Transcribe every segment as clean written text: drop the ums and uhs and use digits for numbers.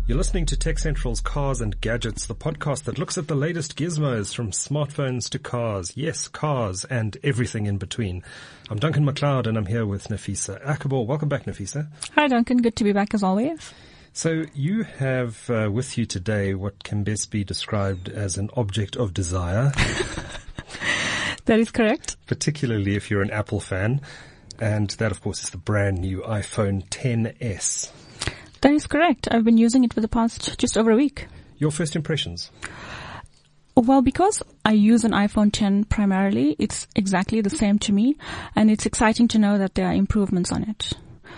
You're listening to Tech Central's Cars and Gadgets, the podcast that looks at the latest gizmos from smartphones to cars. Yes, cars and everything in between. I'm Duncan McLeod and I'm here with Nafisa Akabor. Welcome back, Nafisa. Hi, Duncan. Good to be back as always. So you have with you today what can best be described as an object of desire. That is correct. Particularly if you're an Apple fan. And that, of course, is the brand new iPhone XS. That is correct. I've been using it for the past just over a week. Your first impressions? Well, because I use an iPhone X primarily, it's exactly the same to me, and it's exciting to know that there are improvements on it.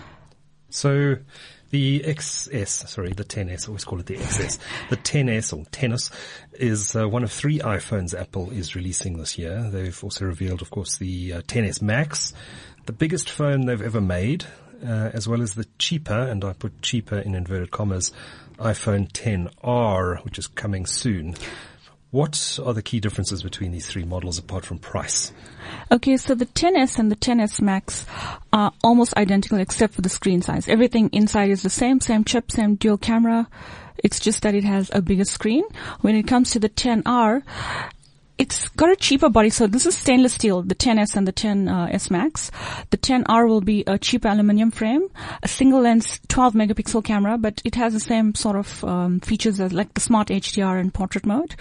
So the XS, the XS, I always call it the XS. The XS or Tennis is one of three iPhones Apple is releasing this year. They've also revealed, of course, the XS Max, the biggest phone they've ever made. As well as the cheaper, and I put cheaper in inverted commas, iPhone XR, which is coming soon. What are the key differences between these three models apart from price? Okay, so the XS and the XS Max are almost identical except for the screen size. Everything inside is the same chip, same dual camera. It's just that it has a bigger screen. When it comes to the XR, it's got a cheaper body, so this is stainless steel, the XS and the XS Max. The XR will be a cheaper aluminum frame, a single lens 12 megapixel camera, but it has the same sort of features as like the smart HDR and portrait mode.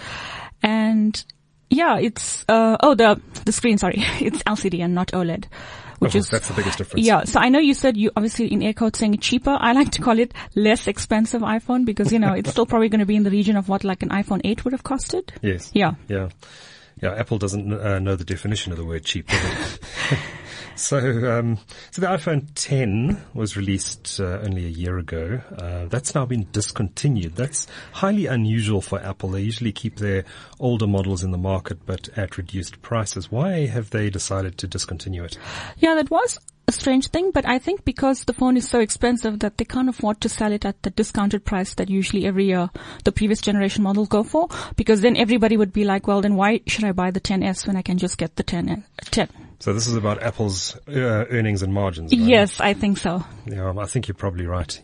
And yeah, it's the screen, sorry, it's LCD and not OLED. That's the biggest difference. Yeah. So I know you said you obviously in air quotes saying cheaper. I like to call it less expensive iPhone because, it's still probably going to be in the region of what like an iPhone 8 would have costed. Yes. Yeah. Yeah. Yeah. Apple doesn't know the definition of the word cheap, does it? So the iPhone X was released only a year ago. That's now been discontinued. That's highly unusual for Apple. They usually keep their older models in the market, but at reduced prices. Why have they decided to discontinue it? Yeah, that was a strange thing, but I think because the phone is so expensive that they can't afford to sell it at the discounted price that usually every year the previous generation models go for, because then everybody would be like, well, then why should I buy the XS when I can just get the 10? So this is about Apple's earnings and margins, right? Yes, I think so. Yeah, I think you're probably right.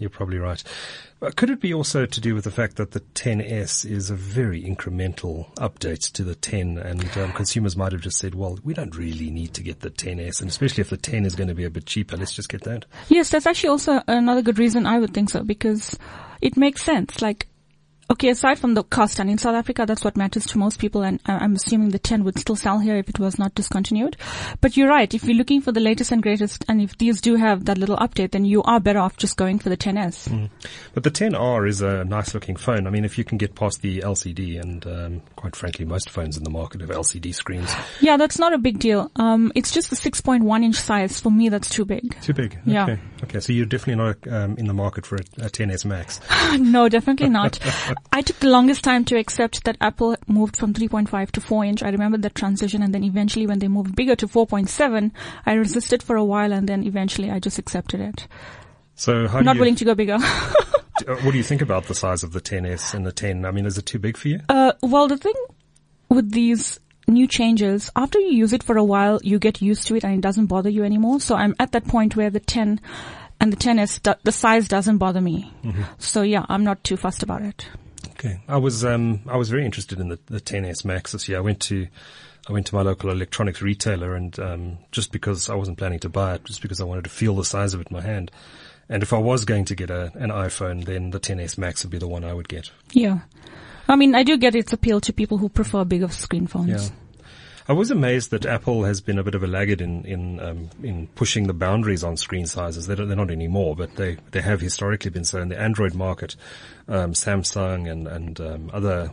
Could it be also to do with the fact that the XS is a very incremental update to the 10 and consumers might have just said, well, we don't really need to get the XS, and especially if the 10 is going to be a bit cheaper, let's just get that? Yes, that's actually also another good reason I would think so, because it makes sense. Like, okay, aside from the cost, and in South Africa, that's what matters to most people, and I'm assuming the 10 would still sell here if it was not discontinued. But you're right, if you're looking for the latest and greatest, and if these do have that little update, then you are better off just going for the XS. Mm. But the XR is a nice looking phone. I mean, if you can get past the LCD, and quite frankly, most phones in the market have LCD screens. Yeah, that's not a big deal. It's just the 6.1 inch size. For me, that's too big. Too big? Yeah. Okay, so you're definitely not in the market for a XS Max. No, definitely not. I took the longest time to accept that Apple moved from 3.5 to 4 inch. I remember that transition, and then eventually when they moved bigger to 4.7, I resisted for a while, and then eventually I just accepted it. So not willing to go bigger. What do you think about the size of the XS and the 10? I mean, is it too big for you? Well, the thing with these new changes, after you use it for a while, you get used to it and it doesn't bother you anymore. So I'm at that point where the 10 and the XS, the size doesn't bother me. Mm-hmm. So yeah, I'm not too fussed about it. Okay. I was very interested in the XS Max this year. I went to my local electronics retailer and, just because I wasn't planning to buy it, just because I wanted to feel the size of it in my hand. And if I was going to get an iPhone, then the XS Max would be the one I would get. Yeah. I mean, I do get its appeal to people who prefer bigger screen phones. Yeah. I was amazed that Apple has been a bit of a laggard in pushing the boundaries on screen sizes. They're not anymore, but they have historically been so in the Android market. Samsung and other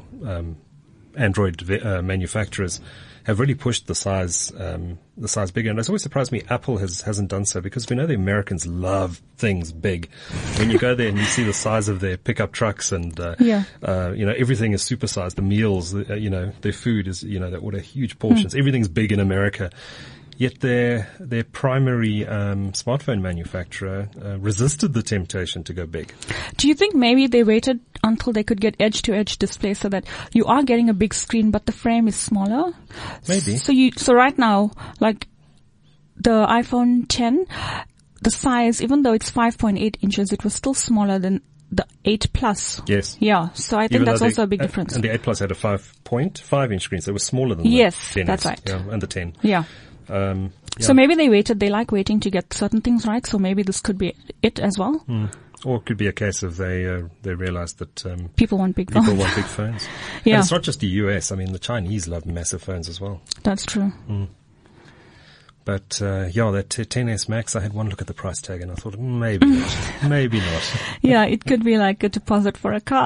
Android manufacturers have really pushed the size bigger. And it's always surprised me Apple hasn't done so, because we know the Americans love things big. When you go there and you see the size of their pickup trucks and, everything is supersized. The meals, their food is, they order huge portions. Everything's big in America. Yet their primary smartphone manufacturer resisted the temptation to go big. Do you think maybe they waited until they could get edge-to-edge display so that you are getting a big screen but the frame is smaller? Maybe. So right now, like the iPhone X, the size, even though it's 5.8 inches, it was still smaller than the 8 Plus. Yes. Yeah. So I think Even that's though also a big difference. And the 8 Plus had a 5.5 inch screen, so it was smaller than Yes, the 10S. that's right. Yeah, and the 10. Yeah. Yeah. So maybe they like waiting to get certain things right. So maybe this could be it as well. Or it could be a case of they realized that People want big phones. people want big phones. Yeah. And it's not just the US. I mean, the Chinese love massive phones as well. That's true. But that 10S Max, I had one look at the price tag and I thought, maybe not. Maybe not. Yeah, it could be like a deposit for a car.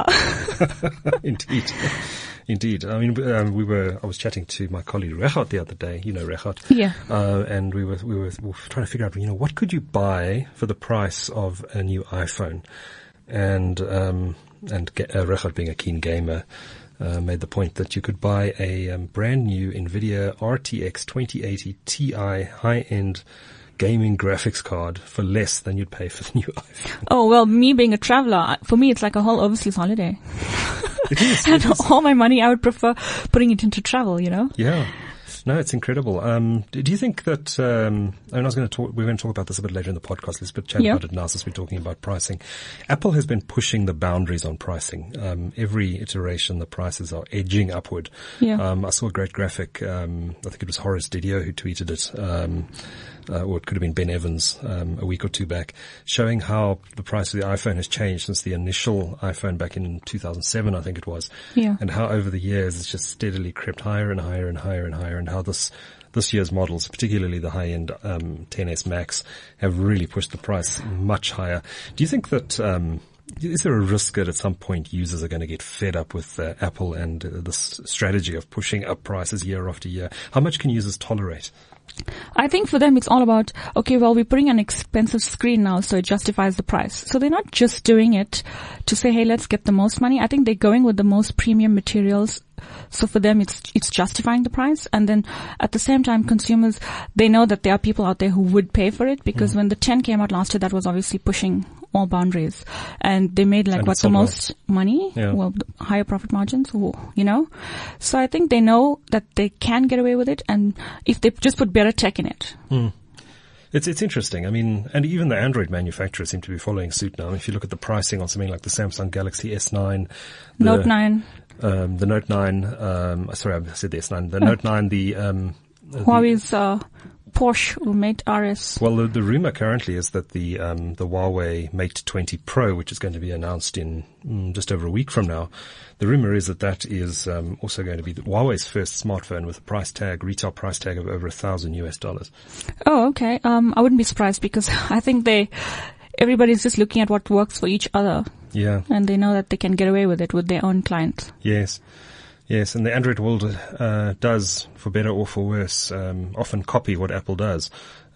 Indeed. I mean, I was chatting to my colleague Rehat the other day. You know Rehat. Yeah. And we were trying to figure out, what could you buy for the price of a new iPhone? And Rehat, being a keen gamer, made the point that you could buy a brand new NVIDIA RTX 2080 Ti high-end gaming graphics card for less than you'd pay for the new iPhone. Oh, well, me being a traveler, for me it's like a whole overseas holiday. It is. And all my money, I would prefer putting it into travel, Yeah. No, it's incredible. Do you think that, we're going to talk about this a bit later in the podcast. Let's chat about it now since we're talking about pricing. Apple has been pushing the boundaries on pricing. Every iteration, the prices are edging upward. Yeah. I saw a great graphic. I think it was Horace Didio who tweeted it. Or it could have been Ben Evans, a week or two back, showing how the price of the iPhone has changed since the initial iPhone back in 2007, I think it was. Yeah. And how over the years it's just steadily crept higher and higher and higher and higher, and how this year's models, particularly the high-end, 10S Max, have really pushed the price much higher. Do you think that, is there a risk that at some point users are going to get fed up with Apple and this strategy of pushing up prices year after year? How much can users tolerate? I think for them it's all about, okay, well, we're putting an expensive screen now, so it justifies the price. So they're not just doing it to say, hey, let's get the most money. I think they're going with the most premium materials. So for them, it's justifying the price. And then at the same time, consumers, they know that there are people out there who would pay for it, because when the 10 came out last year, that was obviously pushing all boundaries, and they made the most money, higher profit margins, so I think they know that they can get away with it, and if they just put better tech in it. It's interesting. I mean, and even the Android manufacturers seem to be following suit now. If you look at the pricing on something like the Samsung Galaxy S9, Note 9, the Note 9, sorry, I said the S9, the Note 9, Huawei's Porsche or Mate RS. Well, the rumor currently is that the Huawei Mate 20 Pro, which is going to be announced in just over a week from now, the rumor is that is also going to be Huawei's first smartphone with a retail price tag of over $1,000. Oh, okay. I wouldn't be surprised, because I think everybody's just looking at what works for each other. Yeah. And they know that they can get away with it with their own clients. Yes. Yes, and the Android world does, for better or for worse, often copy what Apple does.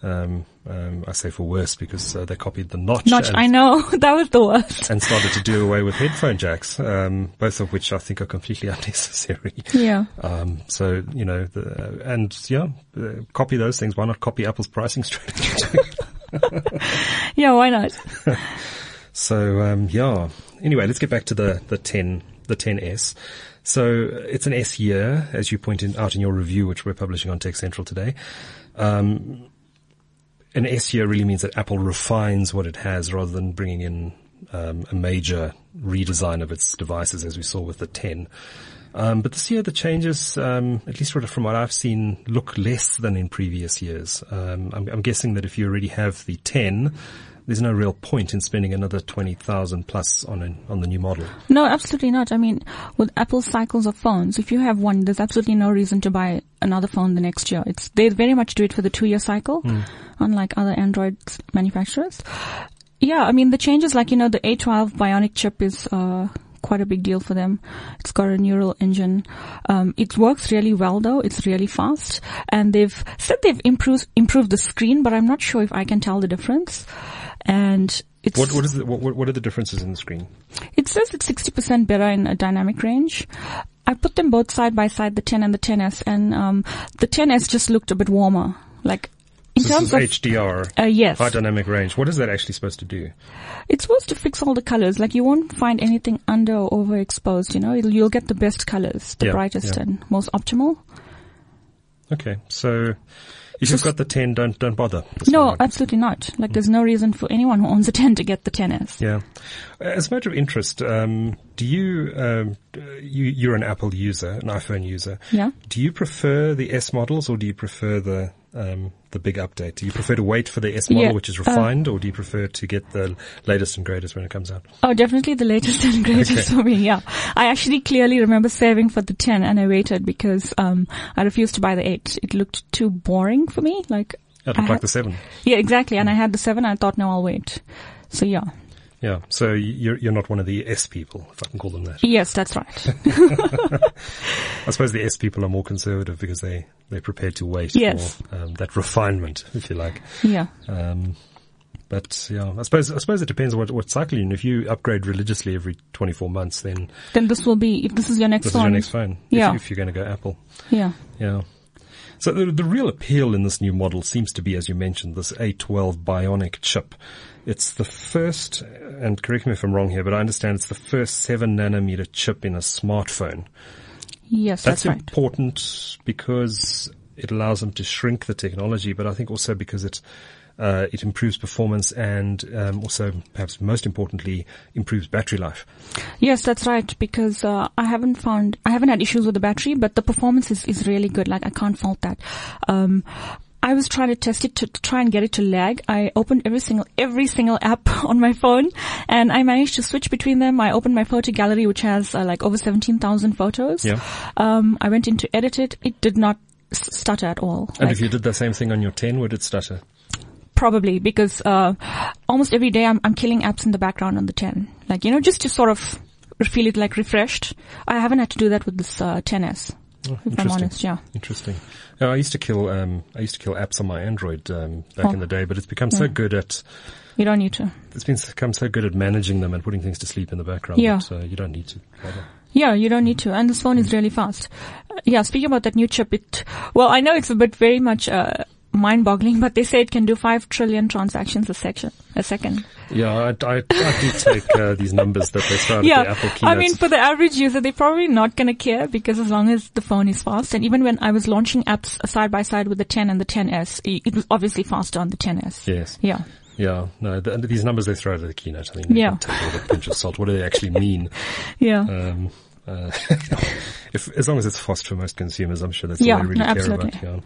I say for worse because they copied the notch. I know. That was the worst. And started to do away with headphone jacks, both of which I think are completely unnecessary. Yeah. So, copy those things. Why not copy Apple's pricing strategy? Yeah, why not? So, Anyway, let's get back to the 10S. So it's an S year, as you pointed out in your review, which we're publishing on Tech Central today. An S year really means that Apple refines what it has rather than bringing in a major redesign of its devices, as we saw with the 10. But this year the changes, at least from what I've seen, look less than in previous years. I'm guessing that if you already have the 10, there's no real point in spending another 20,000 plus on the new model. No, absolutely not. I mean, with Apple's cycles of phones, if you have one, there's absolutely no reason to buy another phone the next year. They very much do it for the 2-year cycle, unlike other Android manufacturers. Yeah, I mean, the changes like, the A12 Bionic chip is quite a big deal for them. It's got a neural engine. It works really well though. It's really fast. And they've said they've improved the screen, but I'm not sure if I can tell the difference. And it's what are the differences in the screen? It says it's 60% better in a dynamic range. I put them both side by side, the 10 and the 10S, and the 10S just looked a bit warmer. Like in terms of HDR, yes, high dynamic range. What is that actually supposed to do? It's supposed to fix all the colors. Like you won't find anything under or overexposed. You'll get the best colors, the brightest and most optimal. Okay, so If you've got the 10, don't bother. No, absolutely not. Like, there's no reason for anyone who owns a 10 to get the 10s. Yeah. As a matter of interest, do you, you're an Apple user, an iPhone user. Yeah. Do you prefer the S models or do you prefer the big update? Do you prefer to wait for the S model, which is refined, or do you prefer to get the latest and greatest when it comes out? Oh, definitely the latest and greatest for me, yeah. I actually clearly remember saving for the 10 and I waited because I refused to buy the 8. It looked too boring for me. Like, it looked like the 7. Yeah, exactly. And I had the 7 and I thought, no, I'll wait. So yeah. Yeah, so you're not one of the S people, if I can call them that. Yes, that's right. I suppose the S people are more conservative because they're prepared to wait for that refinement, if you like. Yeah. But yeah, I suppose it depends on what cycle you're in. If you upgrade religiously every 24 months, then this will be, if this is your next phone. This is your next phone. Yeah. If you're going to go Apple. Yeah. Yeah. So the real appeal in this new model seems to be, as you mentioned, this A12 Bionic chip. It's the first, and correct me if I'm wrong here, but I understand it's the first 7-nanometer chip in a smartphone. Yes, that's right. That's important because it allows them to shrink the technology, but I think also because it improves performance and also, perhaps most importantly, improves battery life. Yes, that's right, because I haven't had issues with the battery, but the performance is really good. Like, I can't fault that. I was trying to test it to try and get it to lag. I opened every single app on my phone and I managed to switch between them. I opened my photo gallery, which has like over 17,000 photos. Yeah. I went in to edit it. It did not stutter at all. And if you did the same thing on your 10, would it stutter? Probably, because almost every day I'm killing apps in the background on the 10. Like, just to sort of feel it like refreshed. I haven't had to do that with this 10s. Oh, if I'm honest, yeah. Interesting. I used to kill apps on my Android back in the day, but it's become so good at. You don't need to. It's become so good at managing them and putting things to sleep in the background. Yeah. That, you don't need to. Yeah, you don't need to, and this phone is really fast. Yeah, speaking about that new chip, I know it's a bit very much mind-boggling, but they say it can do 5 trillion transactions a second. Yeah, I do take these numbers that they throw out at the Apple keynotes. I mean, for the average user, they're probably not going to care because as long as the phone is fast, and even when I was launching apps side by side with the 10 and the 10s, it was obviously faster on the 10s. Yes. Yeah. Yeah, no, these numbers they throw out at the keynote, I think they can take it with a pinch of salt. What do they actually mean? Yeah. As long as it's fast for most consumers, I'm sure that's all they really care absolutely. about. Yeah.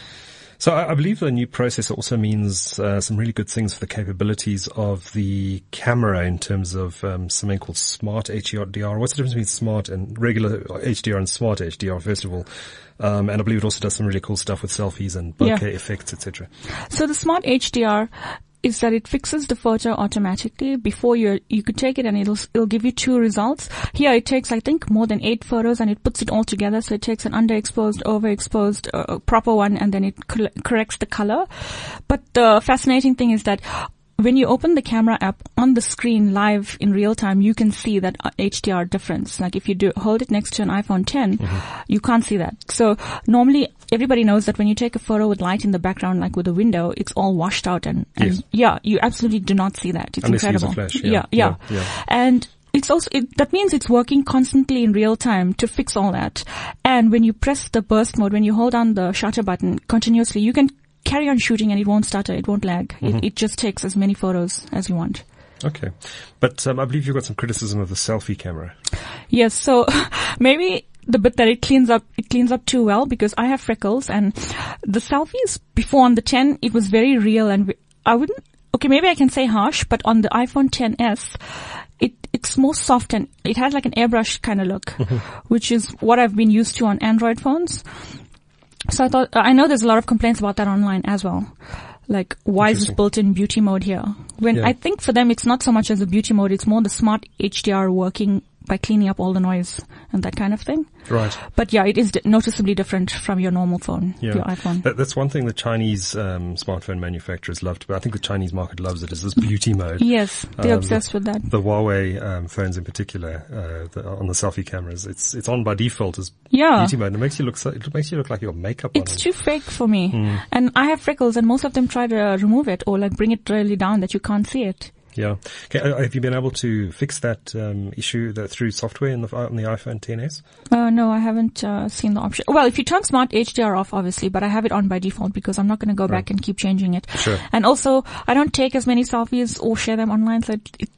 So I believe the new processor also means some really good things for the capabilities of the camera in terms of something called Smart HDR. What's the difference between Smart and regular HDR and Smart HDR, first of all? And I believe it also does some really cool stuff with selfies and bokeh effects, etc. So the Smart HDR is that it fixes the photo automatically before you could take it, and it'll give you 2 results. Here it takes, I think, more than 8 photos and it puts it all together. So it takes an underexposed, overexposed, proper one, and then it corrects the color. But the fascinating thing is that when you open the camera app on the screen live in real time, you can see that HDR difference. Like if you hold it next to an iPhone 10, you can't see that. So normally everybody knows that when you take a photo with light in the background, like with a window, it's all washed out and you absolutely do not see that. It's unless incredible. You use a flash. Yeah. And it's also, that means it's working constantly in real time to fix all that. And when you press the burst mode, when you hold down the shutter button continuously, you can carry on shooting and it won't stutter, it won't lag. It just takes as many photos as you want. Okay. But I believe you've got some criticism of the selfie camera. Yes, so maybe the bit that it cleans up too well, because I have freckles and the selfies before on the 10, it was very real, and maybe I can say harsh, but on the iPhone XS, it's more soft and it has like an airbrush kind of look, which is what I've been used to on Android phones. So I know there's a lot of complaints about that online as well. Like, why is this built-in beauty mode here? I think for them, it's not so much as a beauty mode, it's more the Smart HDR working by cleaning up all the noise and that kind of thing. Right. But yeah, it is noticeably different from your normal phone, your iPhone. That's one thing the Chinese smartphone manufacturers love I think the Chinese market loves it, is this beauty mode. Yes, they're obsessed with that. The Huawei phones in particular, on the selfie cameras, it's on by default as beauty mode. And it makes you look like you got makeup on. It's too fake for me. And I have freckles and most of them try to remove it or like bring it really down that you can't see it. Yeah. Okay, have you been able to fix that issue through software on the iPhone XS? No, I haven't seen the option. Well, if you turn Smart HDR off, obviously, but I have it on by default because I'm not going to go back and keep changing it. Sure. And also, I don't take as many selfies or share them online, so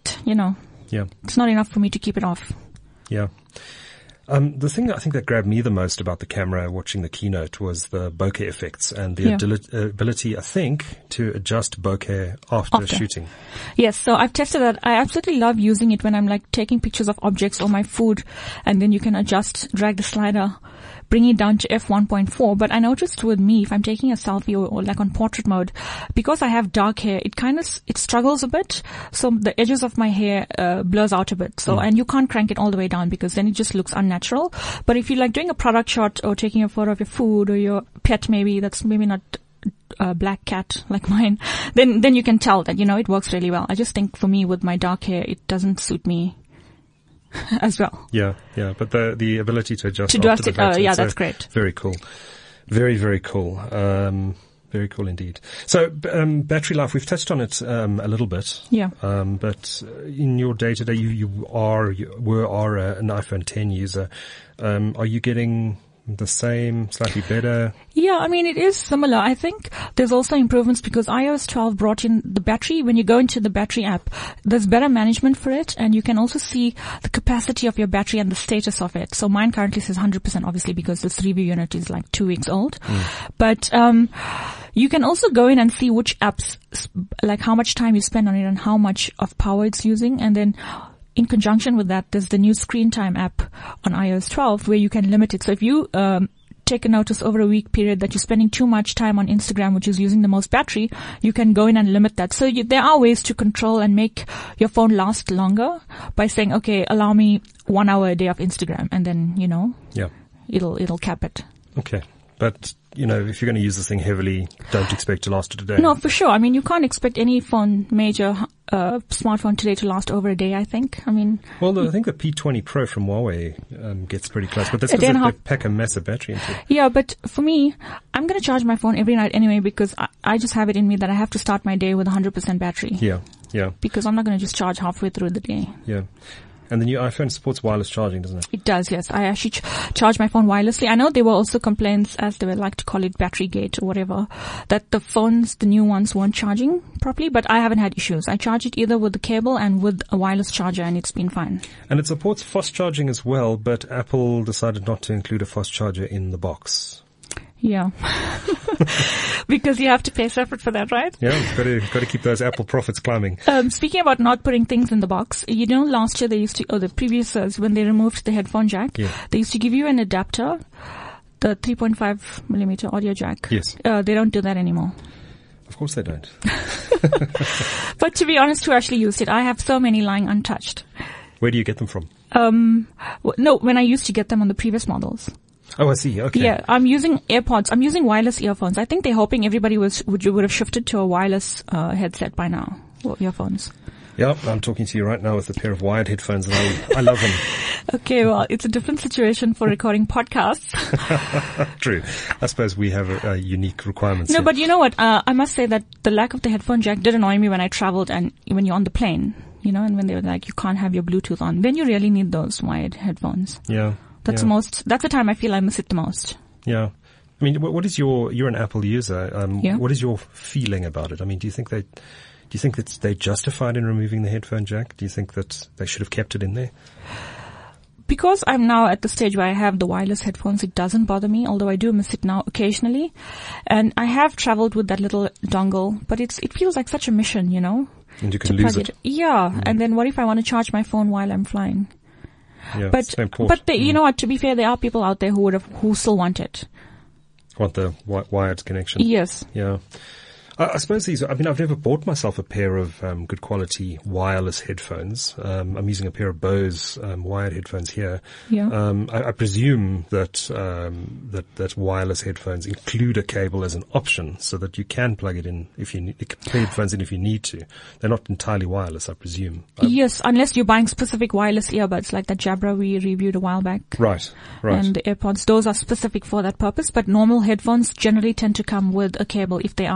it's not enough for me to keep it off. Yeah. The thing that I think that grabbed me the most about the camera watching the keynote was the bokeh effects and the ability, I think, to adjust bokeh after shooting. Yes, so I've tested that. I absolutely love using it when I'm like taking pictures of objects or my food, and then you can drag the slider, bring it down to f1.4. But I noticed with me, if I'm taking a selfie or like on portrait mode, because I have dark hair, it struggles a bit. So the edges of my hair blurs out a bit. So, and you can't crank it all the way down because then it just looks unnatural. But if you're like doing a product shot or taking a photo of your food or your pet, maybe that's maybe not a black cat like mine, then you can tell that, it works really well. I just think for me with my dark hair, it doesn't suit me as well. Yeah. But the ability to adjust it, that's great. Very cool. Very, very cool. Very cool indeed. So, battery life, we've touched on it, a little bit. Yeah. But in your day to day, you were an iPhone X user. Are you getting the same, slightly better? Yeah, I mean, it is similar. I think there's also improvements because iOS 12 brought in the battery. When you go into the battery app, there's better management for it, and you can also see the capacity of your battery and the status of it. So mine currently says 100%, obviously, because this review unit is like 2 weeks old. But you can also go in and see which apps, like how much time you spend on it and how much of power it's using, and then in conjunction with that, there's the new Screen Time app on iOS 12 where you can limit it. So if you take a notice over a week period that you're spending too much time on Instagram, which is using the most battery, you can go in and limit that. So there are ways to control and make your phone last longer by saying, okay, allow me 1 hour a day of Instagram, and then, it'll cap it. Okay. But, if you're going to use this thing heavily, don't expect to last it a day. No, for sure. I mean, you can't expect any major smartphone today to last over a day, I think. I mean... Well, I think the P20 Pro from Huawei gets pretty close, but that's because they pack a massive battery into it. Yeah, but for me, I'm going to charge my phone every night anyway because I just have it in me that I have to start my day with 100% battery. Yeah. Because I'm not going to just charge halfway through the day. Yeah. And the new iPhone supports wireless charging, doesn't it? It does, yes. I actually charge my phone wirelessly. I know there were also complaints, as they would like to call it, battery gate or whatever, that the new ones weren't charging properly, but I haven't had issues. I charge it either with the cable and with a wireless charger, and it's been fine. And it supports fast charging as well, but Apple decided not to include a fast charger in the box. Yeah. Because you have to pay separate for that, right? Yeah, got to keep those Apple profits climbing. Speaking about not putting things in the box, last year the previous years, when they removed the headphone jack, they used to give you an adapter, the 3.5 millimeter audio jack. Yes. They don't do that anymore. Of course they don't. But to be honest, who actually used it? I have so many lying untouched. Where do you get them from? No, when I used to get them on the previous models. Oh, I see. Okay. Yeah, I'm using AirPods. I'm using wireless earphones. I think they're hoping everybody would have shifted to a wireless headset by now, or earphones. Yeah, I'm talking to you right now with a pair of wired headphones, and I love them. Okay, well, it's a different situation for recording podcasts. True. I suppose we have unique requirements. No, here. But you know what? I must say that the lack of the headphone jack did annoy me when I traveled and when you're on the plane, and when they were like, you can't have your Bluetooth on. Then you really need those wired headphones. Yeah. That's the time I feel I miss it the most. Yeah. I mean, what is you're an Apple user. Yeah. What is your feeling about it? I mean, do you think that they justified in removing the headphone jack? Do you think that they should have kept it in there? Because I'm now at the stage where I have the wireless headphones, it doesn't bother me, although I do miss it now occasionally. And I have traveled with that little dongle, but it feels like such a mission, And you can lose it. Yeah. Mm. And then what if I want to charge my phone while I'm flying? Yeah, but you know what? To be fair, there are people out there who still want it. Want the wired connection? Yes. Yeah. I suppose I've never bought myself a pair of good quality wireless headphones. I'm using a pair of Bose wired headphones here. Yeah. I presume that wireless headphones include a cable as an option, so that you can plug it in headphones in if you need to. They're not entirely wireless, I presume. Yes, unless you're buying specific wireless earbuds like the Jabra we reviewed a while back. Right. And the AirPods, those are specific for that purpose. But normal headphones generally tend to come with a cable if they are wireless.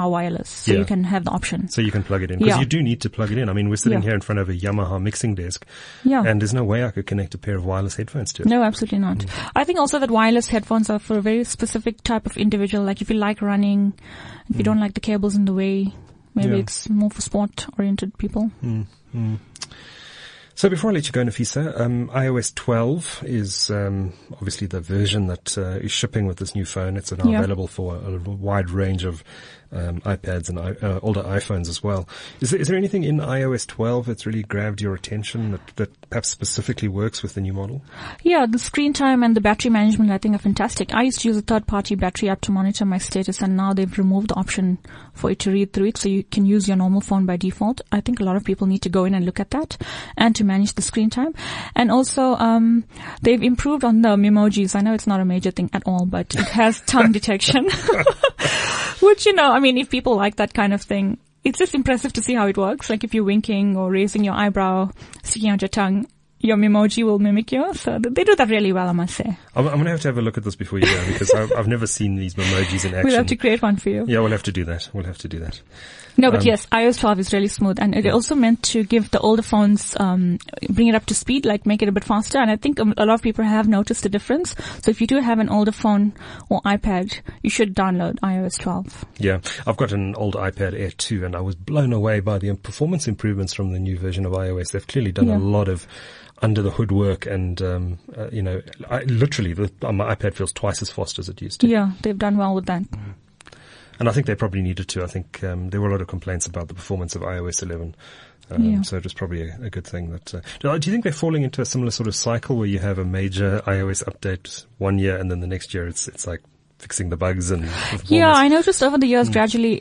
wireless, so you can have the option. So you can plug it in, because you do need to plug it in. I mean, we're sitting here in front of a Yamaha mixing desk, and there's no way I could connect a pair of wireless headphones to it. No, absolutely not. I think also that wireless headphones are for a very specific type of individual. Like if you like running, if you don't like the cables in the way, maybe it's more for sport-oriented people. So before I let you go, Nafisa, iOS 12 is obviously the version that is shipping with this new phone. It's now available for a wide range of iPads and older iPhones as well. Is there anything in iOS 12 that's really grabbed your attention that perhaps specifically works with the new model? Yeah, the screen time and the battery management I think are fantastic. I used to use a third-party battery app to monitor my status, and now they've removed the option for it to read through it, so you can use your normal phone by default. I think a lot of people need to go in and look at that and to manage the screen time. And also, they've improved on the Memojis. I know it's not a major thing at all, but it has tongue detection, which, I mean, if people like that kind of thing, it's just impressive to see how it works. Like if you're winking or raising your eyebrow, sticking out your tongue, your Memoji will mimic you. So they do that really well, I must say. I'm going to have a look at this before you go, because I've never seen these Memojis in action. We'll have to create one for you. Yeah, we'll have to do that. No, but yes, iOS 12 is really smooth, and it also meant to give the older phones, bring it up to speed, like make it a bit faster. And I think a lot of people have noticed the difference. So if you do have an older phone or iPad, you should download iOS 12. Yeah, I've got an old iPad Air 2, and I was blown away by the performance improvements from the new version of iOS. They've clearly done a lot of under the hood work, and my iPad feels twice as fast as it used to. Yeah, they've done well with that. And I think they probably needed to. I think there were a lot of complaints about the performance of iOS 11. So it was probably a good thing. Do you think they're falling into a similar sort of cycle where you have a major iOS update one year and then the next year it's like fixing the bugs and performance? Yeah, I noticed over the years gradually,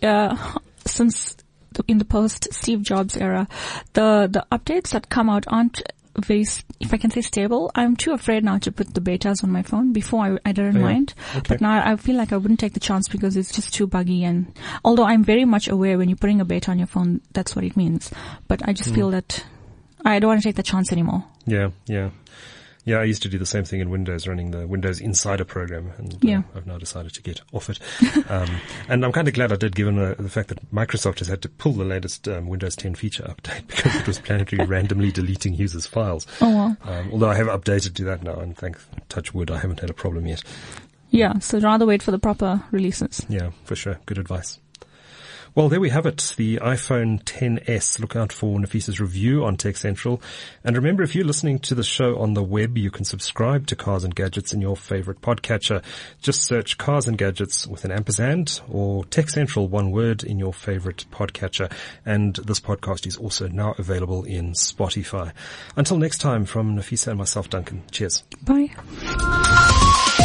since in the post Steve Jobs era, the updates that come out aren't very, if I can say, stable. I'm too afraid now to put the betas on my phone. Before I didn't mind, but now I feel like I wouldn't take the chance because it's just too buggy. And although I'm very much aware when you're putting a beta on your phone, that's what it means. But I just feel that I don't want to take the chance anymore. Yeah, I used to do the same thing in Windows, running the Windows Insider program, and I've now decided to get off it. And I'm kind of glad I did, given the fact that Microsoft has had to pull the latest Windows 10 feature update because it was planning randomly deleting users' files. Oh, wow. Although I have updated to that now, and touch wood, I haven't had a problem yet. Yeah, so rather wait for the proper releases. Yeah, for sure. Good advice. Well, there we have it, the iPhone XS. Look out for Nafisa's review on Tech Central. And remember, if you're listening to the show on the web, you can subscribe to Cars and Gadgets in your favorite podcatcher. Just search Cars and Gadgets with an ampersand or Tech Central, one word, in your favorite podcatcher. And this podcast is also now available in Spotify. Until next time, from Nafisa and myself, Duncan. Cheers. Bye.